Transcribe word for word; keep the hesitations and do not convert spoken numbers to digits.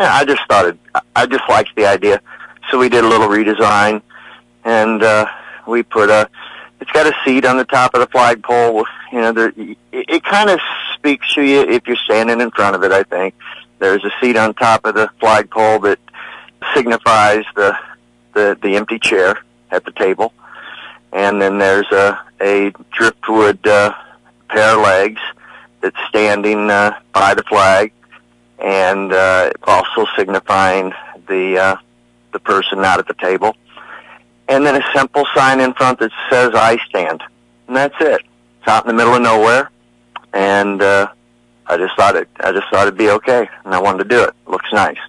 Yeah, I just thought it, I just liked the idea. So we did a little redesign, and uh, we put a, it's got a seat on the top of the flagpole. You know, there, it, it kind of speaks to you if you're standing in front of it, I think. There's a seat on top of the flagpole that signifies the, the, the empty chair at the table. And then there's a, a driftwood uh, pair of legs that's standing uh, by the flag, and uh, also signifying the uh, the person not at the table. And then a simple sign in front that says "I stand," and that's it. It's out in the middle of nowhere, and uh, I just thought it. I just thought it'd be okay, and I wanted to do it. It looks nice.